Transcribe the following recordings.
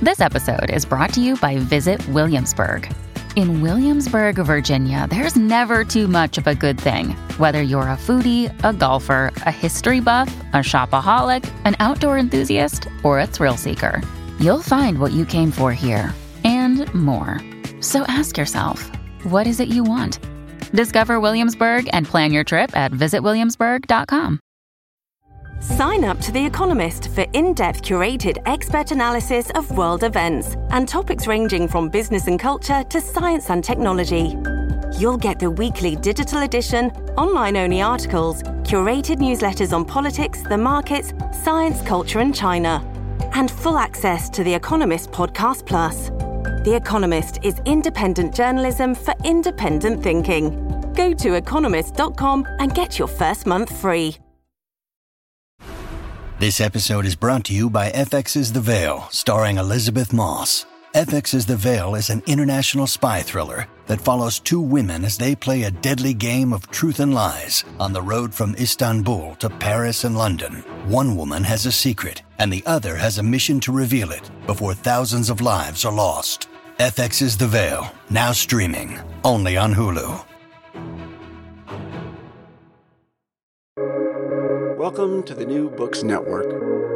This episode is brought to you by Visit Williamsburg. In Williamsburg, Virginia, there's never too much of a good thing. Whether you're a foodie, a golfer, a history buff, a shopaholic, an outdoor enthusiast, or a thrill seeker, you'll find what you came for here and more. So ask yourself, what is it you want? Discover Williamsburg and plan your trip at visitwilliamsburg.com. Sign up to The Economist for in-depth curated expert analysis of world events and topics ranging from business and culture to science and technology. You'll get the weekly digital edition, online-only articles, curated newsletters on politics, the markets, science, culture and China, and full access to The Economist Podcast Plus. The Economist is independent journalism for independent thinking. Go to economist.com and get your first month free. This episode is brought to you by FX's The Veil, starring Elizabeth Moss. FX's The Veil is an international spy thriller that follows two women as they play a deadly game of truth and lies on the road from Istanbul to Paris and London. One woman has a secret, and the other has a mission to reveal it before thousands of lives are lost. FX's The Veil, now streaming, only on Hulu. Welcome to the New Books Network.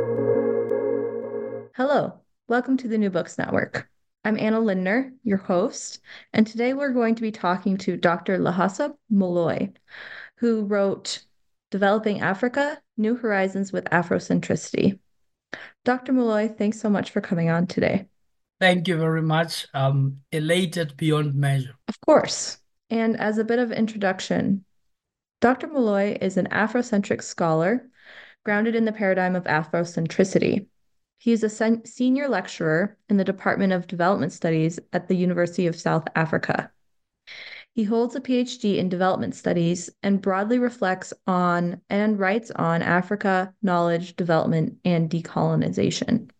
Hello, welcome to the New Books Network. I'm Anna Lindner, your host, and today we're going to be talking to Dr. Lhasa Molloy, who wrote Developing Africa, New Horizons with Afrocentricity. Dr. Molloy, thanks so much for coming on today. Thank you very much. I'm elated beyond measure. Of course. And as a bit of introduction, Dr. Molloy is an Afrocentric scholar grounded in the paradigm of Afrocentricity. He is a senior lecturer in the Department of Development Studies at the University of South Africa. He holds a PhD in development studies and broadly reflects on and writes on Africa, knowledge, development, and decolonization.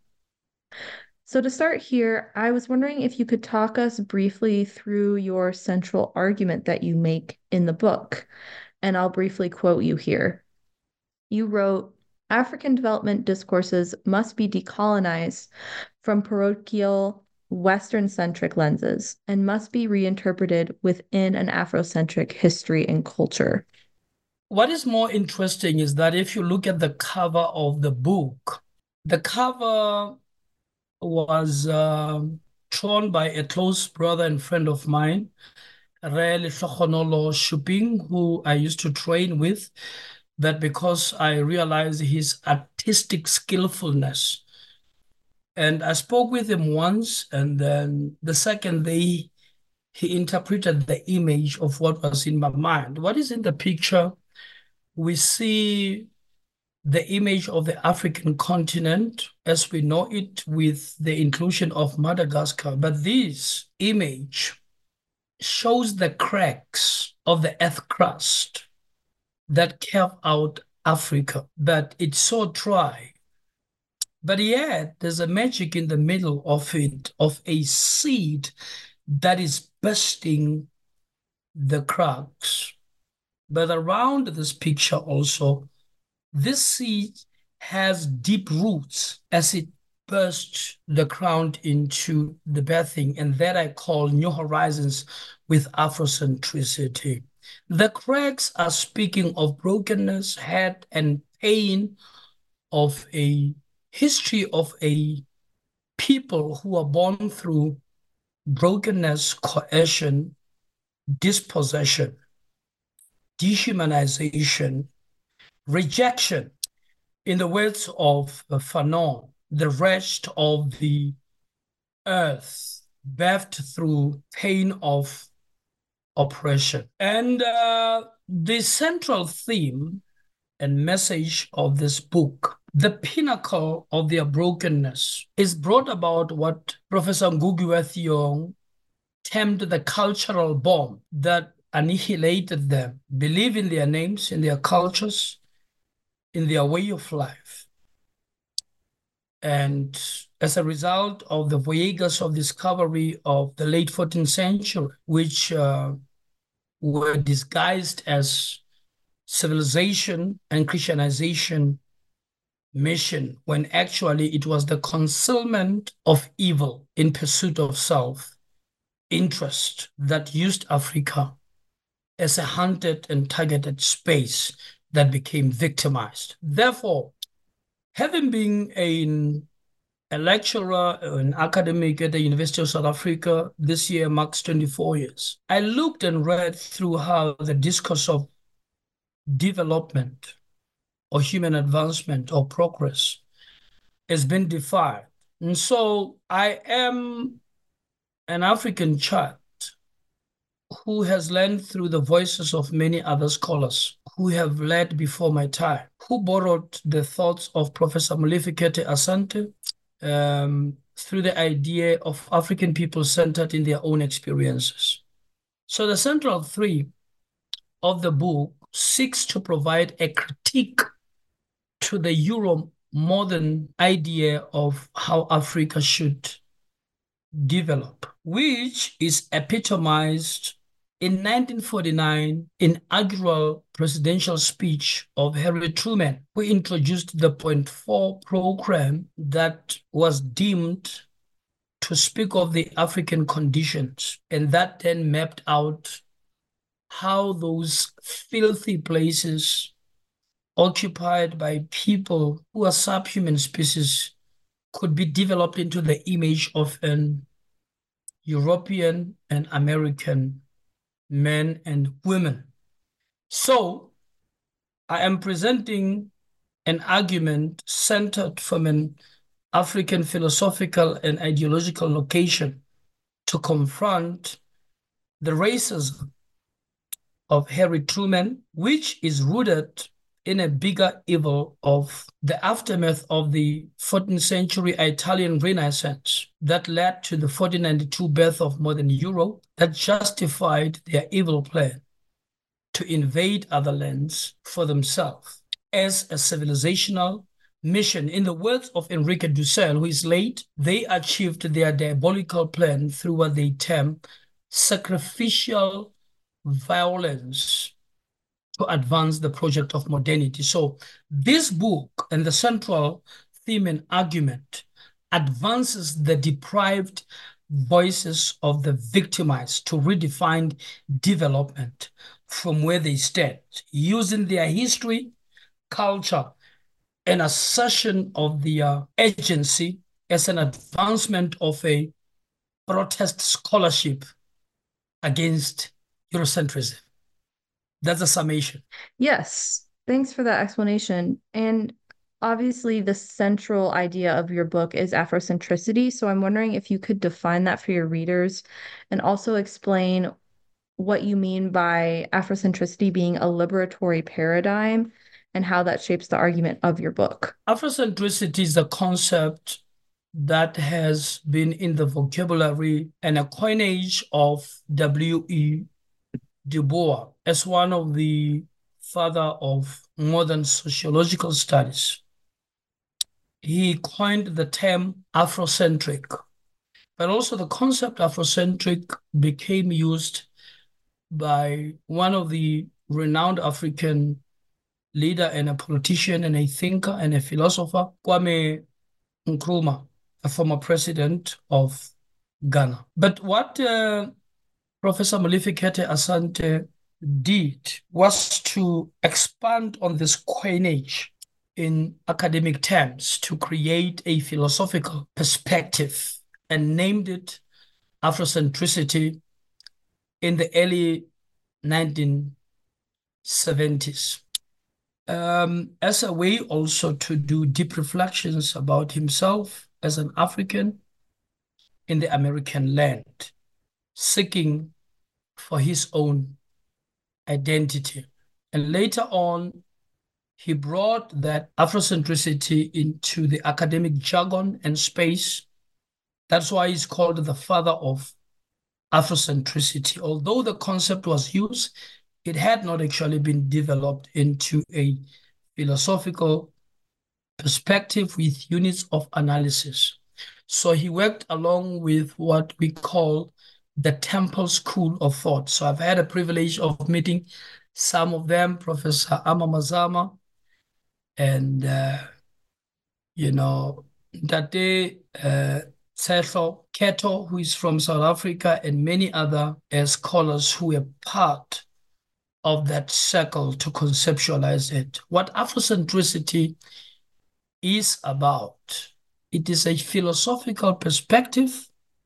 So to start here, I was wondering if you could talk us briefly through your central argument that you make in the book. And I'll briefly quote you here. You wrote, African development discourses must be decolonized from parochial Western-centric lenses and must be reinterpreted within an Afrocentric history and culture. What is more interesting is that if you look at the cover of the book, the cover was drawn by a close brother and friend of mine, Re Lehlohonolo Shuping, who I used to train with, that because I realized his artistic skillfulness. And I spoke with him once, and then the second day, he interpreted the image of what was in my mind. What is in the picture? We see the image of the African continent as we know it with the inclusion of Madagascar. But this image shows the cracks of the earth crust that carve out Africa, but it's so dry. But yet there's a magic in the middle of it, of a seed that is bursting the cracks. But around this picture also, this seed has deep roots as it burst the ground into the birthing, and that I call New Horizons with Afrocentricity. The cracks are speaking of brokenness, hurt, and pain of a history of a people who are born through brokenness, coercion, dispossession, dehumanization, rejection. In the words of Fanon, the rest of the earth birthed through pain of oppression. And the central theme and message of this book, the pinnacle of their brokenness, is brought about what Professor Ngugi wa Thiong'o termed the cultural bomb that annihilated them, believe in their names, in their cultures, in their way of life. And as a result of the voyages of discovery of the late 14th century, which were disguised as civilization and Christianization mission when actually it was the concealment of evil in pursuit of self-interest that used Africa as a hunted and targeted space that became victimized. Therefore, having been a lecturer, an academic at the University of South Africa, this year marks 24 years, I looked and read through how the discourse of development or human advancement or progress has been defined. And so I am an African child who has learned through the voices of many other scholars who have led before my time, who borrowed the thoughts of Professor Molefi Asante through the idea of African people centered in their own experiences. So the central theme of the book seeks to provide a critique to the Euro-modern idea of how Africa should develop, which is epitomized in 1949 inaugural presidential speech of Harry Truman, who introduced the Point Four program that was deemed to speak of the African conditions, and that then mapped out how those filthy places occupied by people who are subhuman species could be developed into the image of an European and American men and women. So I am presenting an argument centered from an African philosophical and ideological location to confront the racism of Harry Truman, which is rooted in a bigger evil of the aftermath of the 14th century Italian Renaissance that led to the 1492 birth of modern Europe that justified their evil plan to invade other lands for themselves as a civilizational mission. In the words of Enrique Dussel, who is late, they achieved their diabolical plan through what they term sacrificial violence to advance the project of modernity. So this book and the central theme and argument advances the deprived voices of the victimized to redefine development from where they stand, using their history, culture, and assertion of their agency as an advancement of a protest scholarship against Eurocentrism. That's a summation. Yes, thanks for that explanation. And obviously, the central idea of your book is Afrocentricity. So I'm wondering if you could define that for your readers and also explain what you mean by Afrocentricity being a liberatory paradigm and how that shapes the argument of your book. Afrocentricity is a concept that has been in the vocabulary and a coinage of W.E. Du Bois as one of the father of modern sociological studies. He coined the term Afrocentric, but also the concept Afrocentric became used by one of the renowned African leader and a politician and a thinker and a philosopher, Kwame Nkrumah, a former president of Ghana. But what Professor Molefi Asante did was to expand on this coinage in academic terms to create a philosophical perspective and named it Afrocentricity in the early 1970s. As a way also to do deep reflections about himself as an African in the American land, seeking for his own identity. And later on, he brought that Afrocentricity into the academic jargon and space. That's why he's called the father of Afrocentricity. Although the concept was used, it had not actually been developed into a philosophical perspective with units of analysis. So he worked along with what we call the Temple School of Thought. So I've had a privilege of meeting some of them, Professor Ama Mazama and Ntate Tshehlo Keto, who is from South Africa, and many other scholars who were part of that circle to conceptualize it. What Afrocentricity is about, it is a philosophical perspective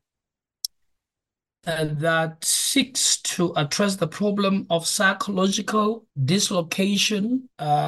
that seeks to address the problem of psychological dislocation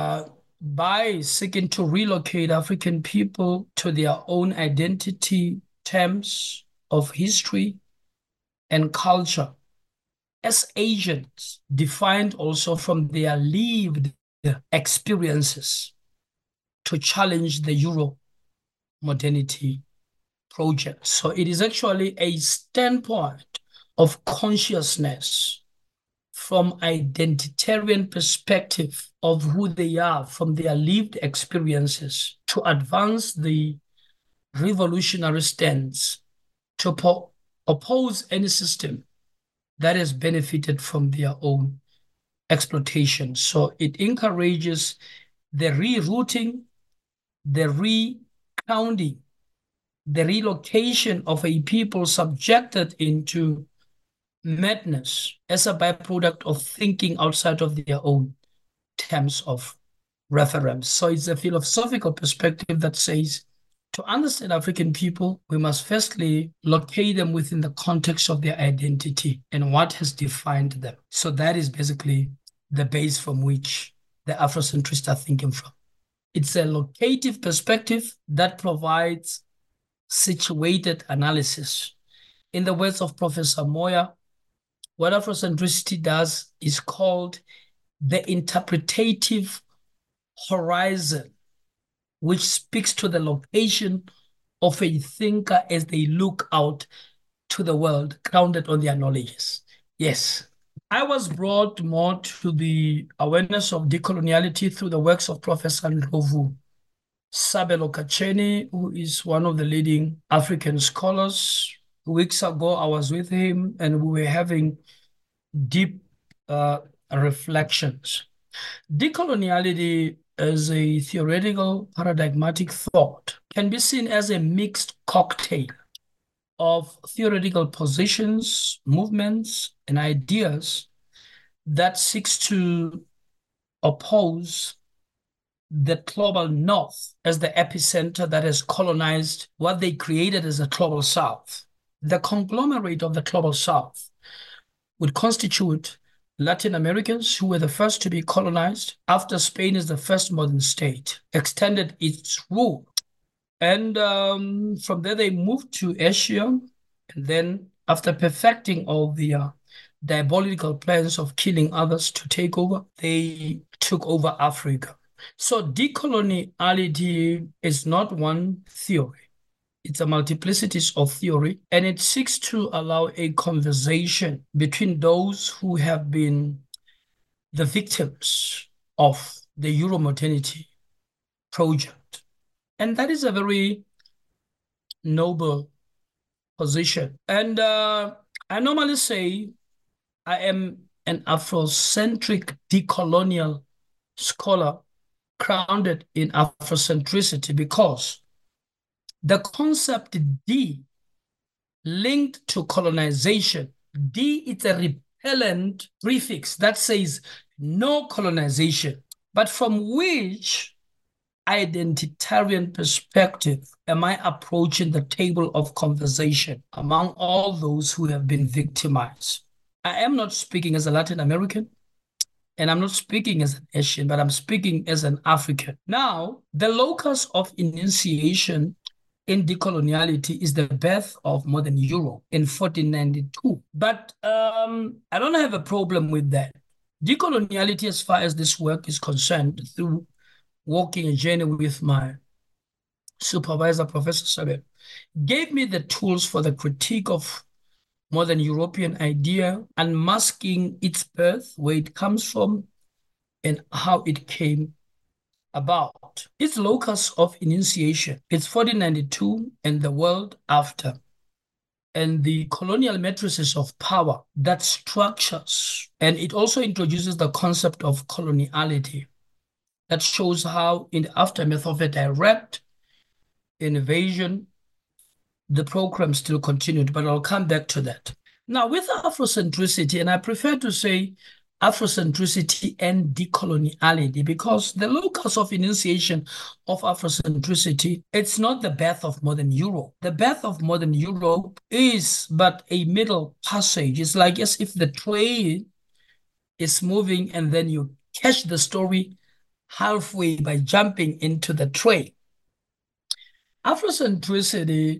by seeking to relocate African people to their own identity, terms of history and culture as agents, defined also from their lived experiences, to challenge the Euro modernity project. So it is actually a standpoint of consciousness from identitarian perspective of who they are, from their lived experiences, to advance the revolutionary stance, to oppose any system that has benefited from their own exploitation. So it encourages the rerouting, the recounting, the relocation of a people subjected into madness as a byproduct of thinking outside of their own terms of reference. So it's a philosophical perspective that says, to understand African people, we must firstly locate them within the context of their identity and what has defined them. So that is basically the base from which the Afrocentrists are thinking from. It's a locative perspective that provides situated analysis. In the words of Professor Moya, what Afrocentricity does is called the interpretative horizon, which speaks to the location of a thinker as they look out to the world, grounded on their knowledges. Yes, I was brought more to the awareness of decoloniality through the works of Professor Ndlovu Sabelo Kacheni, who is one of the leading African scholars. Weeks ago, I was with him and we were having deep reflections. Decoloniality as a theoretical paradigmatic thought can be seen as a mixed cocktail of theoretical positions, movements, and ideas that seeks to oppose the global north as the epicenter that has colonized what they created as a global south. The conglomerate of the global south would constitute Latin Americans, who were the first to be colonized after Spain is the first modern state, extended its rule. And from there, they moved to Asia. And then after perfecting all the diabolical plans of killing others to take over, they took over Africa. So decoloniality is not one theory. It's a multiplicity of theory, and it seeks to allow a conversation between those who have been the victims of the Euromodernity project. And that is a very noble position. And I normally say I am an Afrocentric decolonial scholar grounded in Afrocentricity because the concept D linked to colonization, D is a repellent prefix that says no colonization, but from which identitarian perspective am I approaching the table of conversation among all those who have been victimized? I am not speaking as a Latin American, and I'm not speaking as an Asian, but I'm speaking as an African. Now, the locus of enunciation in decoloniality is the birth of modern Europe in 1492. But I don't have a problem with that. Decoloniality, as far as this work is concerned, through walking a journey with my supervisor, Professor Sabel, gave me the tools for the critique of modern European idea, unmasking its birth, where it comes from, and how it came about. Its locus of enunciation, it's 1492 and the world after, and the colonial matrices of power that structures, and it also introduces the concept of coloniality that shows how in the aftermath of a direct invasion, the program still continued, but I'll come back to that. Now, with Afrocentricity, and I prefer to say Afrocentricity and decoloniality, because the locus of initiation of Afrocentricity, it's not the birth of modern Europe. The birth of modern Europe is but a middle passage. It's like as if the train is moving and then you catch the story halfway by jumping into the train. Afrocentricity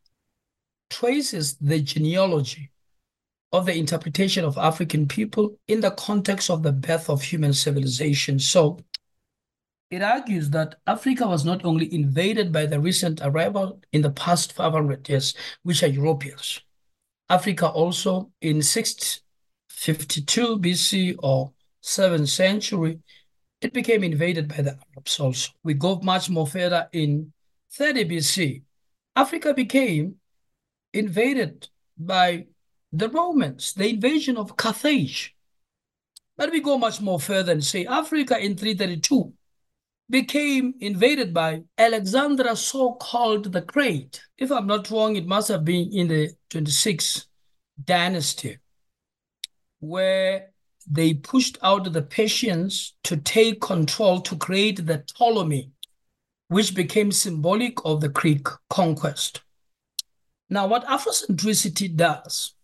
traces the genealogy of the interpretation of African people in the context of the birth of human civilization. So it argues that Africa was not only invaded by the recent arrival in the past 500 years, which are Europeans. Africa also in 652 BC or 7th century, it became invaded by the Arabs also. We go much more further in 30 BC. Africa became invaded by the Romans, the invasion of Carthage. But we go much more further and say Africa in 332 became invaded by Alexander, so-called the Great. If I'm not wrong, it must have been in the 26th dynasty, where they pushed out the Persians to take control to create the Ptolemy, which became symbolic of the Greek conquest. Now, what Afrocentricity does,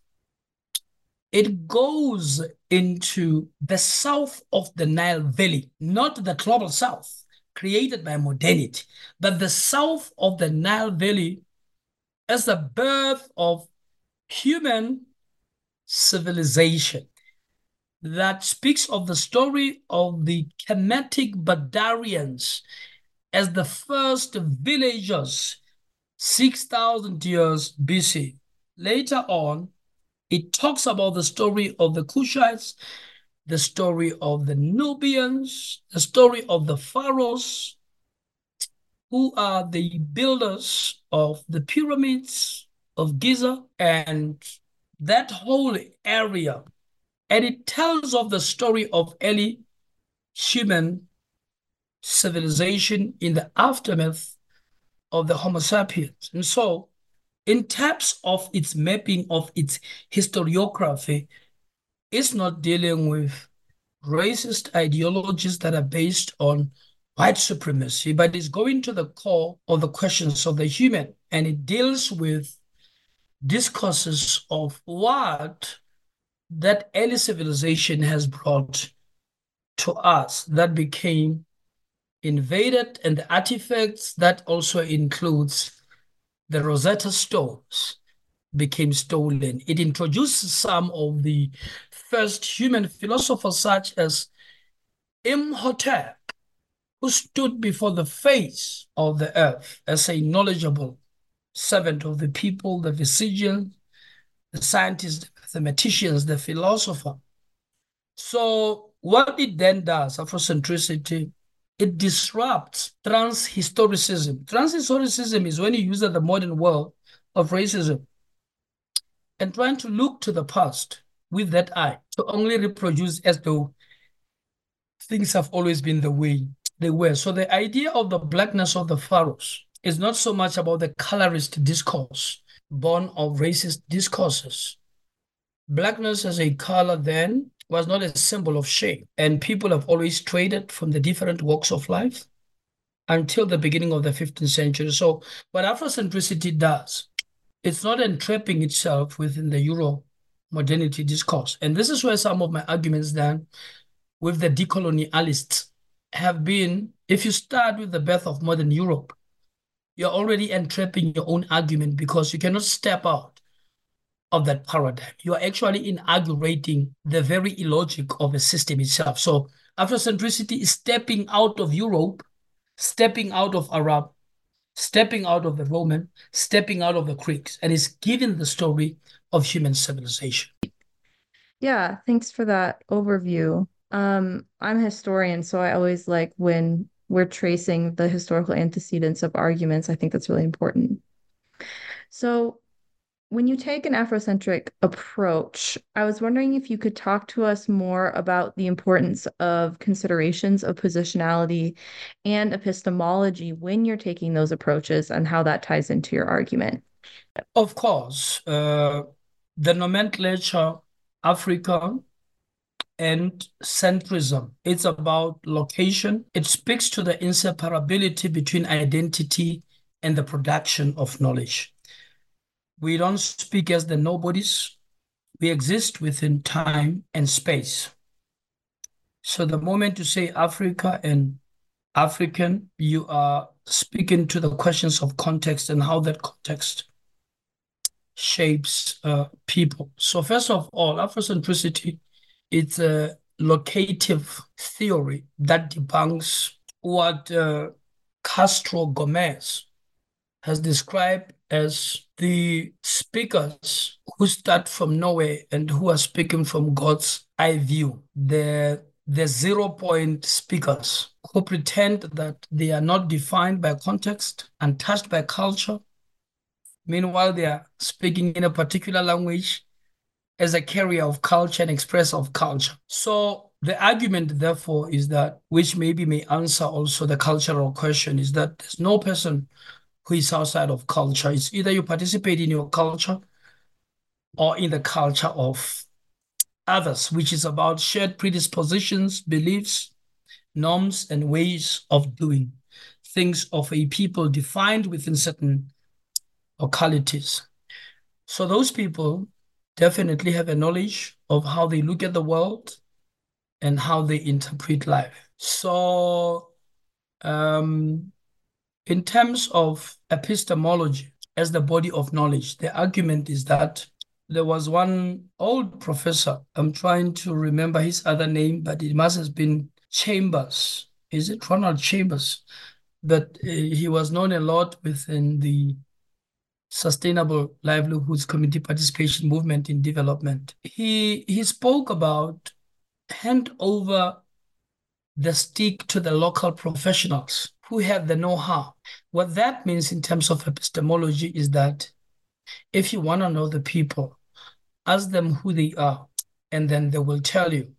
it goes into the south of the Nile Valley, not the global south created by modernity, but the south of the Nile Valley as the birth of human civilization that speaks of the story of the Kemetic Badarians as the first villagers 6,000 years BC. Later on, it talks about the story of the Kushites, the story of the Nubians, the story of the pharaohs, who are the builders of the pyramids of Giza and that whole area. And it tells of the story of early human civilization in the aftermath of the Homo sapiens. And so, in terms of its mapping of its historiography, it's not dealing with racist ideologies that are based on white supremacy, but it's going to the core of the questions of the human, and it deals with discourses of what that early civilization has brought to us that became invaded, and the artifacts that also includes the Rosetta Stones became stolen. It introduces some of the first human philosophers, such as Imhotep, who stood before the face of the earth as a knowledgeable servant of the people, the physician, the scientist, the mathematicians, the philosopher. So what it then does, Afrocentricity, it disrupts transhistoricism. Transhistoricism is when you use the modern world of racism and trying to look to the past with that eye to only reproduce as though things have always been the way they were. So the idea of the blackness of the pharaohs is not so much about the colorist discourse born of racist discourses. Blackness as a color then was not a symbol of shame, and people have always traded from the different walks of life until the beginning of the 15th century. So what Afrocentricity does, it's not entrapping itself within the Euro modernity discourse. And this is where some of my arguments then with the decolonialists have been, if you start with the birth of modern Europe, you're already entrapping your own argument because you cannot step out of that paradigm. You are actually inaugurating the very illogic of a system itself. So Afrocentricity is stepping out of Europe, stepping out of Arab, stepping out of the Roman, stepping out of the Greeks, and is giving the story of human civilization. Yeah, thanks for that overview. I'm a historian, so I always like when we're tracing the historical antecedents of arguments. I think that's really important. So When you take an Afrocentric approach, I was wondering if you could talk to us more about the importance of considerations of positionality and epistemology when you're taking those approaches and how that ties into your argument. Of course, the nomenclature, Africa and centrism, it's about location. It speaks to the inseparability between identity and the production of knowledge. We don't speak as the nobodies. We exist within time and space. So the moment you say Africa and African, you are speaking to the questions of context and how that context shapes people. So first of all, Afrocentricity, it's a locative theory that debunks what Castro Gomez has described as the speakers who start from nowhere and who are speaking from God's eye view. The 0-point speakers who pretend that they are not defined by context, untouched by culture. Meanwhile, they are speaking in a particular language as a carrier of culture and express of culture. So the argument, therefore, is that, which maybe may answer also the cultural question, is that there's no person who is outside of culture. It's either you participate in your culture or in the culture of others, which is about shared predispositions, beliefs, norms, and ways of doing things of a people defined within certain localities. So those people definitely have a knowledge of how they look at the world and how they interpret life. So in terms of epistemology as the body of knowledge, the argument is that there was one old professor, I'm trying to remember his other name, but it must have been Chambers. Is it Ronald Chambers? But he was known a lot within the Sustainable Livelihoods Community Participation Movement in Development. He spoke about hand over the stick to the local professionals who have the know-how. What that means in terms of epistemology is that if you want to know the people, ask them who they are, and then they will tell you.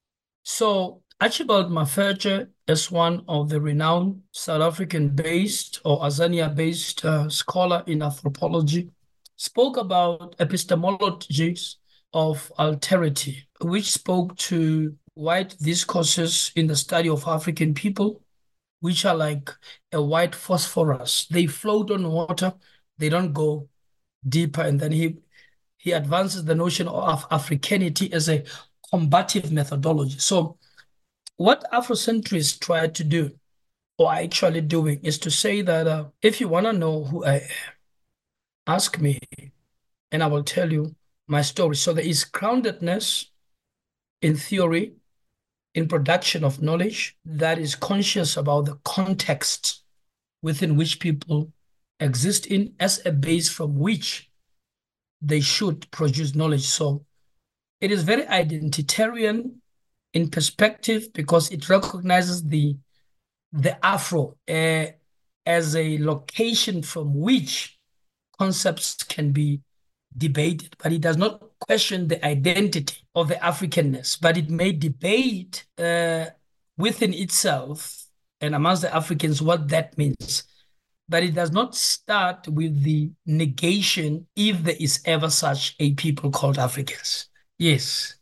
So Archibald Mafeje is one of the renowned South African-based or Azania-based scholar in anthropology, spoke about epistemologies of alterity, which spoke to white discourses in the study of African people, which are like a white phosphorus. They float on water, they don't go deeper. And then he advances the notion of Africanity as a combative methodology. So what Afrocentrists try to do, or are actually doing, is to say that if you want to know who I am, ask me, and I will tell you my story. So there is groundedness in theory, in production of knowledge, that is conscious about the context within which people exist in as a base from which they should produce knowledge. So it is very identitarian in perspective because it recognizes the Afro as a location from which concepts can be debated, but it does not question the identity of the Africanness, but it may debate within itself and amongst the Africans what that means. But it does not start with the negation if there is ever such a people called Africans. Yes.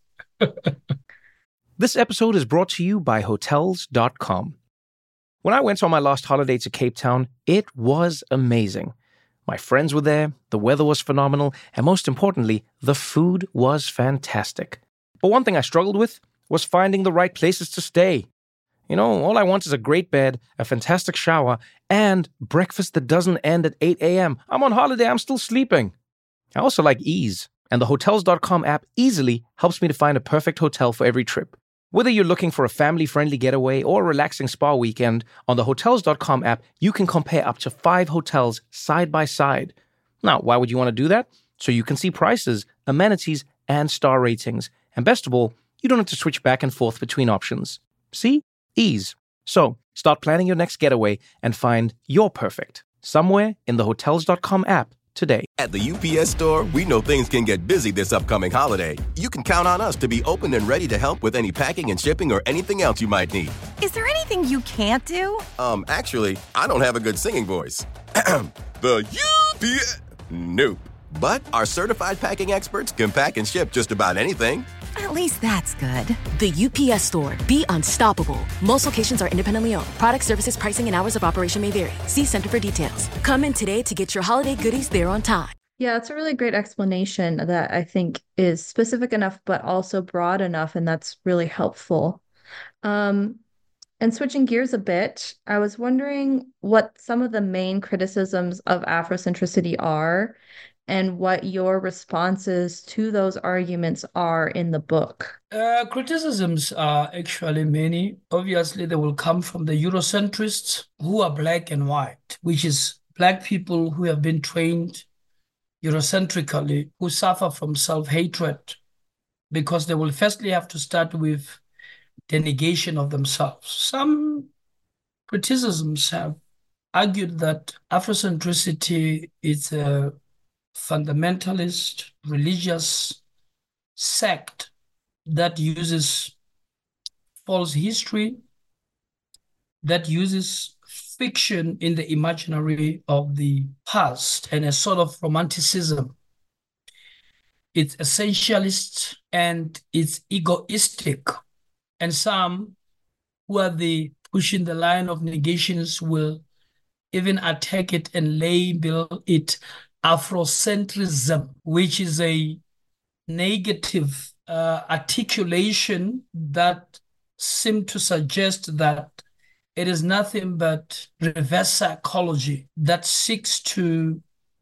This episode is brought to you by Hotels.com. When I went on my last holiday to Cape Town, it was amazing. My friends were there, the weather was phenomenal, and most importantly, the food was fantastic. But one thing I struggled with was finding the right places to stay. You know, all I want is a great bed, a fantastic shower, and breakfast that doesn't end at 8 a.m. I'm on holiday, I'm still sleeping. I also like ease, and the Hotels.com app easily helps me to find a perfect hotel for every trip. Whether you're looking for a family-friendly getaway or a relaxing spa weekend, on the Hotels.com app, you can compare up to 5 hotels side by side. Now, why would you want to do that? So you can see prices, amenities, and star ratings. And best of all, you don't have to switch back and forth between options. See? Ease. So, start planning your next getaway and find your perfect somewhere in the Hotels.com app today. At the UPS Store, we know things can get busy this upcoming holiday. You can count on us to be open and ready to help with any packing and shipping or anything else you might need. Is there anything you can't do? Actually, I don't have a good singing voice. The UPS... Nope. But our certified packing experts can pack and ship just about anything. At least that's good. The UPS Store. Be unstoppable. Most locations are independently owned. Product, services, pricing, and hours of operation may vary. See Center for details. Come in today to get your holiday goodies there on time. Yeah, it's a really great explanation that I think is specific enough, but also broad enough, and that's really helpful. And switching gears a bit, I was wondering what some of the main criticisms of Afrocentricity are and what your responses to those arguments are in the book. Criticisms are actually many. Obviously, they will come from the Eurocentrists who are black and white, which is black people who have been trained Eurocentrically, who suffer from self-hatred, because they will firstly have to start with the negation of themselves. Some criticisms have argued that Afrocentricity is a fundamentalist religious sect that uses false history, that uses fiction in the imaginary of the past and a sort of romanticism. It's essentialist and it's egoistic. And some who are pushing the line of negations will even attack it and label it Afrocentrism, which is a negative articulation that seems to suggest that it is nothing but reverse psychology that seeks to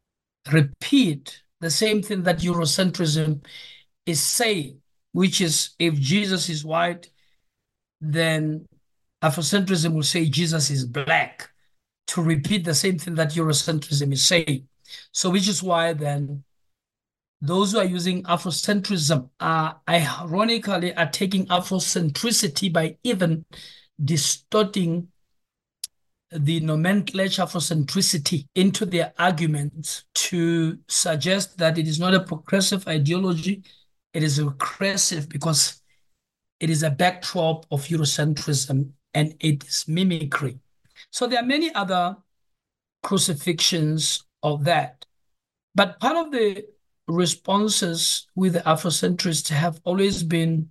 repeat the same thing that Eurocentrism is saying, which is if Jesus is white, then Afrocentrism will say Jesus is black, to repeat the same thing that Eurocentrism is saying. So which is why then those who are using Afrocentrism are ironically are taking Afrocentricity by even distorting the nomenclature Afrocentricity into their arguments to suggest that it is not a progressive ideology, it is regressive because it is a backdrop of Eurocentrism and it is mimicry. So there are many other crucifixions of that. But part of the responses with the Afrocentrists have always been,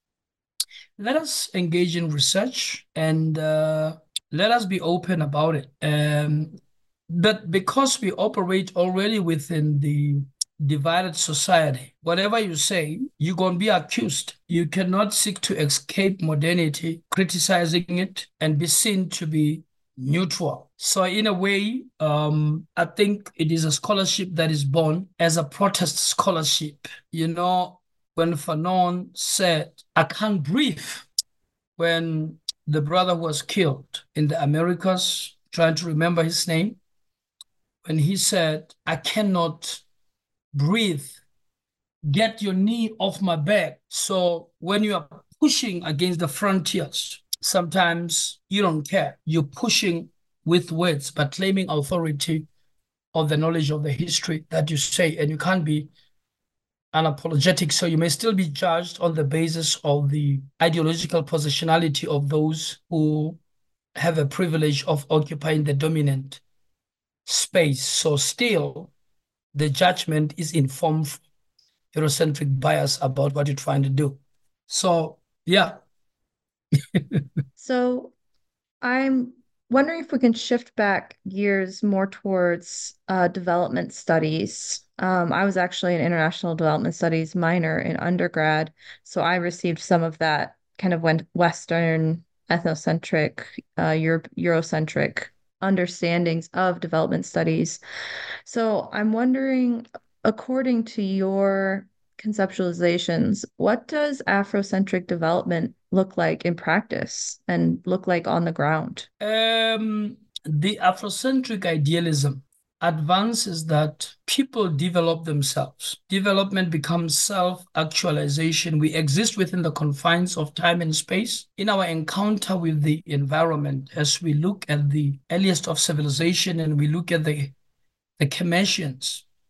let us engage in research and let us be open about it. But because we operate already within the divided society, whatever you say, you're going to be accused. You cannot seek to escape modernity, criticizing it, and be seen to be neutral. So in a way, I think it is a scholarship that is born as a protest scholarship. You know, when Fanon said, I can't breathe, when the brother was killed in the Americas, trying to remember his name, when he said, I cannot breathe, get your knee off my back. So when you are pushing against the frontiers, sometimes you don't care. You're pushing with words, but claiming authority of the knowledge of the history that you say, and you can't be unapologetic. So you may still be judged on the basis of the ideological positionality of those who have a privilege of occupying the dominant space. So still, the judgment is informed from Eurocentric bias about what you're trying to do. So, yeah. So I'm wondering if we can shift back gears more towards development studies. I was actually an international development studies minor in undergrad, so I received some of that kind of Western, ethnocentric, Eurocentric understandings of development studies. So I'm wondering, according to your conceptualizations, what does Afrocentric development look like in practice and look like on the ground? The Afrocentric idealism advances that people develop themselves. Development becomes self-actualization. We exist within the confines of time and space. In our encounter with the environment, as we look at the earliest of civilization and we look at the Kemetians,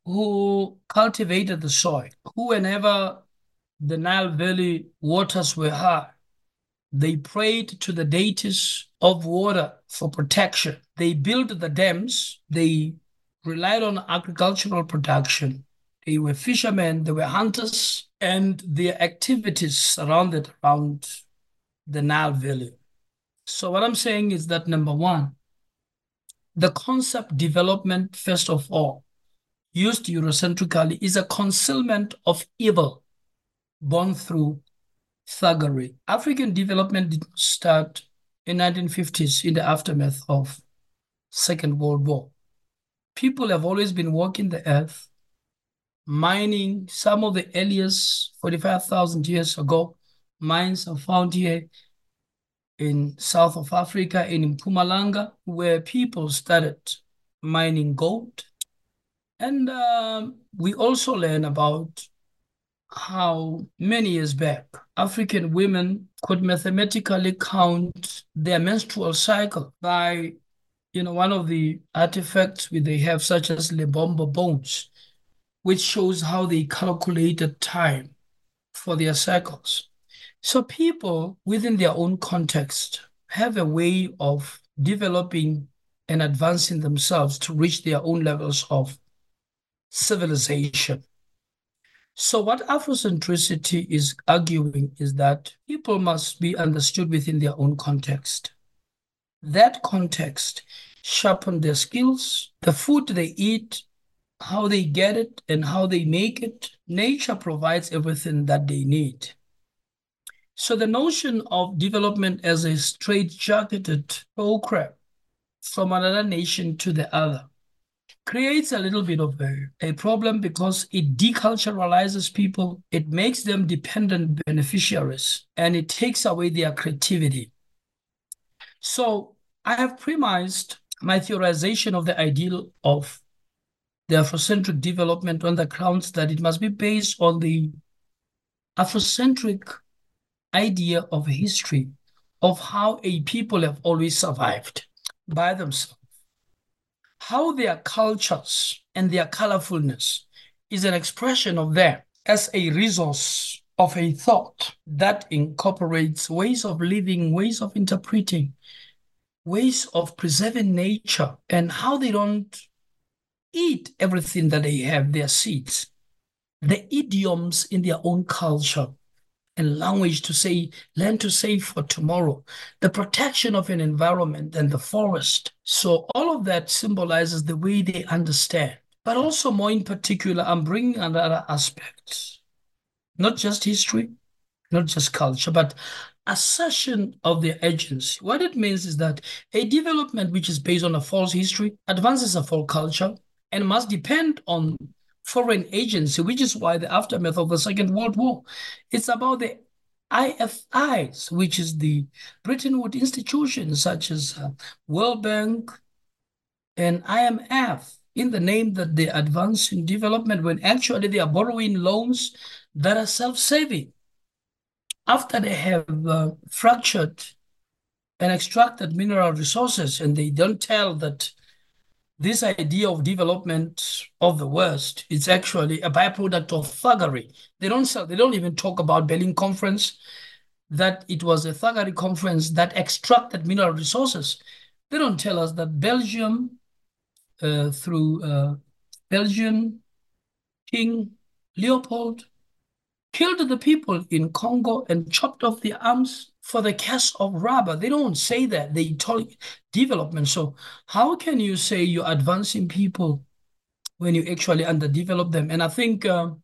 who cultivated the soil, who whenever the Nile Valley waters were high, they prayed to the deities of water for protection. They built the dams. They relied on agricultural production. They were fishermen, they were hunters, and their activities surrounded around the Nile Valley. So what I'm saying is that, number one, the concept development, first of all, used Eurocentrically, is a concealment of evil born through thuggery. African development did not start in 1950s in the aftermath of Second World War. People have always been walking the earth, mining. Some of the earliest 45,000 years ago, mines are found here in south of Africa and in Mpumalanga, where people started mining gold. And we also learn about how many years back, African women could mathematically count their menstrual cycle by, one of the artifacts they have, such as Lebombo bones, which shows how they calculated time for their cycles. So people within their own context have a way of developing and advancing themselves to reach their own levels of civilization. So what Afrocentricity is arguing is that people must be understood within their own context. That context sharpens their skills, the food they eat, how they get it, and how they make it. Nature provides everything that they need. So the notion of development as a straight-jacketed program from another nation to the other creates a little bit of a problem, because it deculturalizes people, it makes them dependent beneficiaries, and it takes away their creativity. So I have premised my theorization of the ideal of the Afrocentric development on the grounds that it must be based on the Afrocentric idea of history, of how a people have always survived by themselves, how their cultures and their colorfulness is an expression of them as a resource of a thought that incorporates ways of living, ways of interpreting, ways of preserving nature, and how they don't eat everything that they have, their seeds, the idioms in their own culture and language to say, learn to save for tomorrow, the protection of an environment and the forest. So all of that symbolizes the way they understand. But also, more in particular, I'm bringing another aspect, not just history, not just culture, but assertion of their agency. What it means is that a development which is based on a false history advances a false culture and must depend on foreign agency, which is why the aftermath of the Second World War, it's about the IFIs, which is the Bretton Woods institutions such as World Bank and IMF, in the name that they advance in development, when actually they are borrowing loans that are self-saving. After they have fractured and extracted mineral resources, and they don't tell that this idea of development of the West is actually a byproduct of thuggery. They don't even talk about Berlin Conference, that it was a thuggery conference that extracted mineral resources. They don't tell us that Belgium, through Belgian King Leopold, killed the people in Congo and chopped off their arms for the cash of rubber. They don't say that. They talk development. So how can you say you're advancing people when you actually underdevelop them? And I think the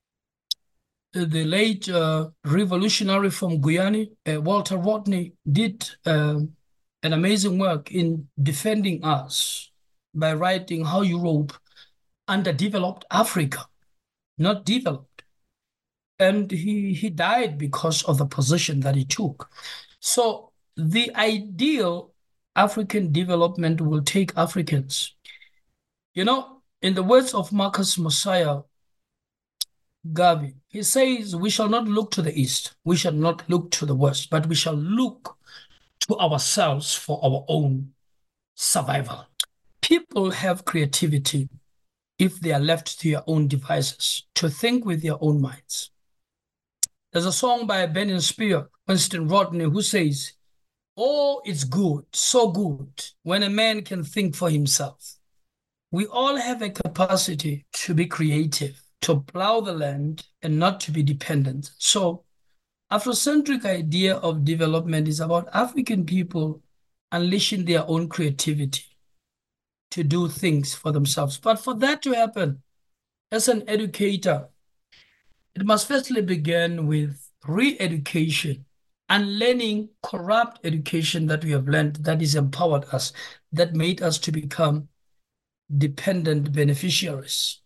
late revolutionary from Guyana, Walter Rodney, did an amazing work in defending us by writing how Europe underdeveloped Africa, not developed. And he died because of the position that he took. So the ideal African development will take Africans. In the words of Marcus Mosiah Garvey, he says, we shall not look to the east, we shall not look to the west, but we shall look to ourselves for our own survival. People have creativity. if they are left to their own devices, to think with their own minds. There's a song by Benin Spear, Winston Rodney, who says, "Oh, it's good, so good, when a man can think for himself." We all have a capacity to be creative, to plow the land, and not to be dependent. So, Afrocentric idea of development is about African people unleashing their own creativity to do things for themselves. But for that to happen, as an educator, it must firstly begin with re-education and learning corrupt education that we have learned that has empowered us, that made us to become dependent beneficiaries.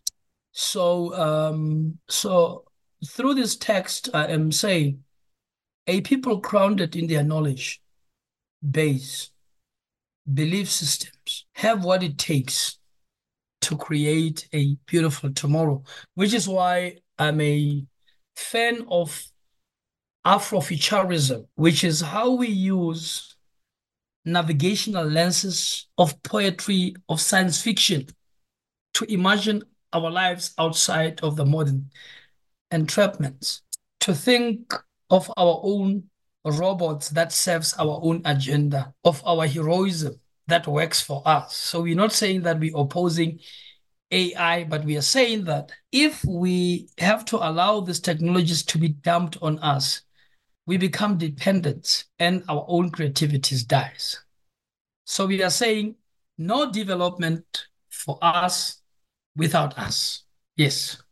So through this text, I am saying a people grounded in their knowledge base, belief systems, have what it takes to create a beautiful tomorrow, which is why I'm a fan of Afrofuturism, which is how we use navigational lenses of poetry, of science fiction, to imagine our lives outside of the modern entrapments, to think of our own robots that serves our own agenda, of our heroism that works for us. So we're not saying that we're opposing AI, but we are saying that if we have to allow these technologies to be dumped on us, we become dependent and our own creativity dies. So we are saying no development for us without us. Yes.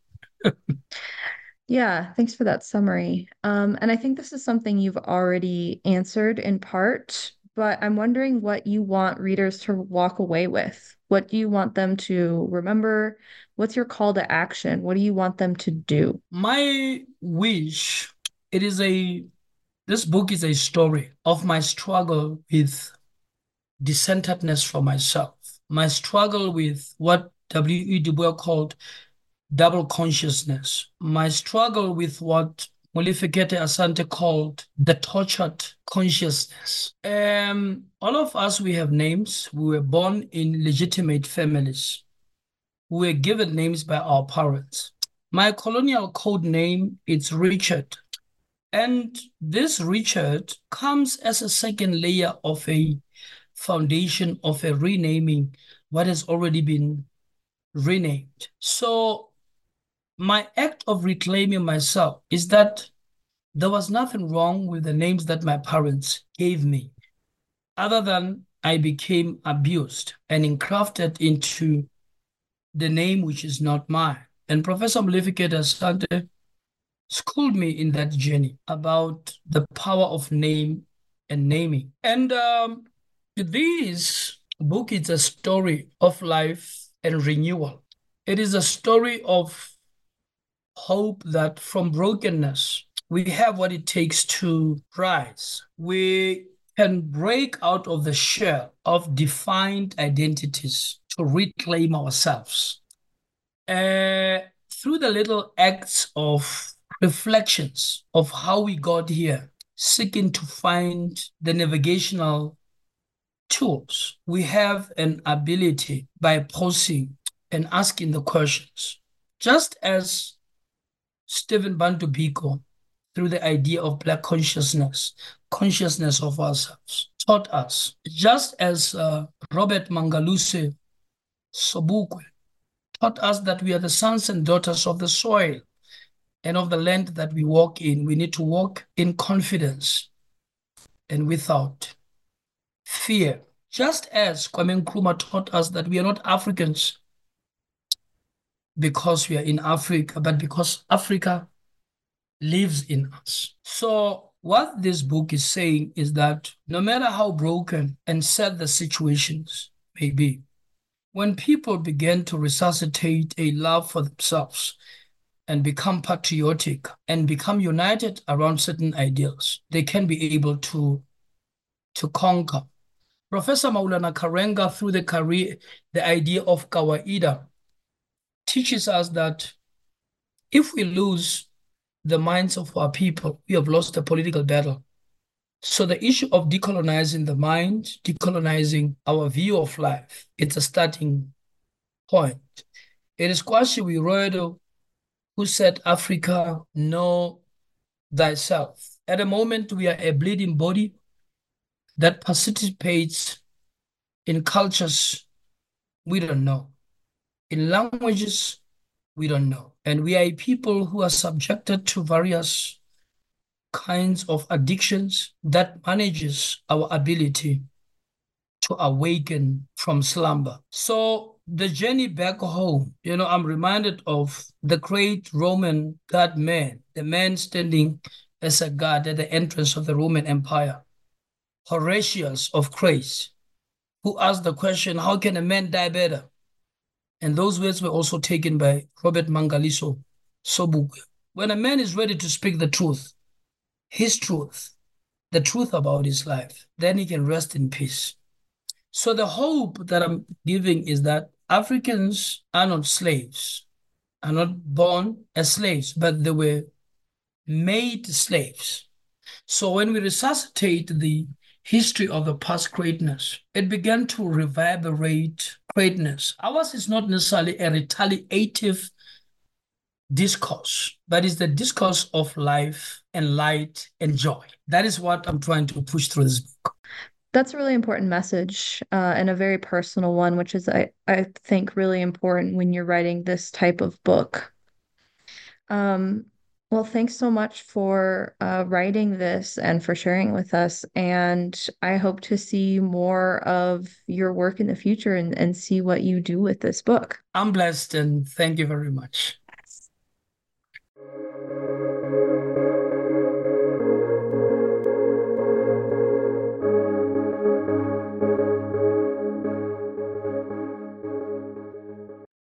Yeah, thanks for that summary. And I think this is something you've already answered in part, but I'm wondering what you want readers to walk away with. What do you want them to remember? What's your call to action? What do you want them to do? My wish, this book is a story of my struggle with decenteredness for myself, my struggle with what W.E. Du Bois called double consciousness, my struggle with what Molefikete Asante called the tortured consciousness. All of us, we have names. We were born in legitimate families. We were given names by our parents. My colonial code name is Richard. And this Richard comes as a second layer of a foundation of a renaming what has already been renamed. So my act of reclaiming myself is that there was nothing wrong with the names that my parents gave me, other than I became abused and engrafted into the name which is not mine. And Professor Molefikete Asante schooled me in that journey about the power of name and naming. And this book is a story of life and renewal. It is a story of hope that from brokenness, we have what it takes to rise. We can break out of the shell of defined identities to reclaim ourselves. Through the little acts of reflections of how we got here, seeking to find the navigational tools, we have an ability by pausing and asking the questions. Just as Stephen Bantu Biko, through the idea of Black consciousness of ourselves, taught us, just as Robert Mangaluse Sobukwe taught us that we are the sons and daughters of the soil and of the land that we walk in. We need to walk in confidence and without fear. Just as Kwame Nkrumah taught us that we are not Africans because we are in Africa, but because Africa lives in us. So what this book is saying is that no matter how broken and sad the situations may be, when people begin to resuscitate a love for themselves and become patriotic and become united around certain ideals, they can be able to conquer. Professor Maulana Karenga, through the idea of Kawaida, teaches us that if we lose the minds of our people, we have lost the political battle. So the issue of decolonizing the mind, decolonizing our view of life, it's a starting point. It is Kwasi Wiredu who said, Africa, know thyself. At the moment, we are a bleeding body that participates in cultures we don't know, in languages we don't know. And we are a people who are subjected to various kinds of addictions that manages our ability to awaken from slumber. So the journey back home, I'm reminded of the great Roman god man, the man standing as a god at the entrance of the Roman Empire, Horatius of Thrace, who asked the question, how can a man die better? And those words were also taken by Robert Mangaliso Sobukwe. When a man is ready to speak the truth, his truth, the truth about his life, then he can rest in peace. So the hope that I'm giving is that Africans are not slaves, are not born as slaves, but they were made slaves. So when we resuscitate the history of the past greatness, it began to reverberate greatness. Ours is not necessarily a retaliative discourse, but it's the discourse of life and light and joy. That is what I'm trying to push through this book. That's a really important message, and a very personal one, which is, I think, really important when you're writing this type of book. Well, thanks so much for writing this and for sharing with us. And I hope to see more of your work in the future and see what you do with this book. I'm blessed, and thank you very much.